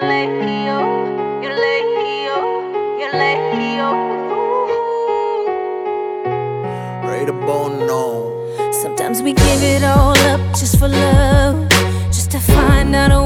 Ready to bone on. Sometimes we give it all up just for love, just to find out